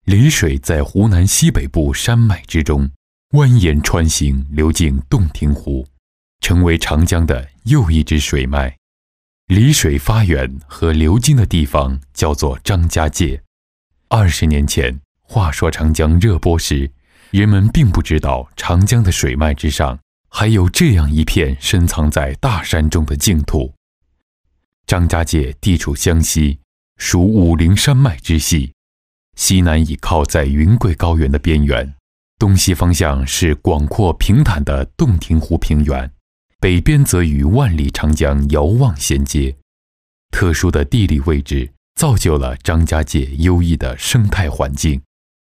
澧水在湖南西北部山脉之中蜿蜒穿行，流进洞庭湖，成为长江的又一支水脉。澧水发源和流经的地方叫做张家界。20年前，话说长江热播时，人们并不知道长江的水脉之上还有这样一片深藏在大山中的净土。张家界地处湘西，属武陵山脉之系，西南倚靠在云贵高原的边缘，东西方向是广阔平坦的洞庭湖平原，北边则与万里长江遥望衔接。特殊的地理位置造就了张家界优异的生态环境。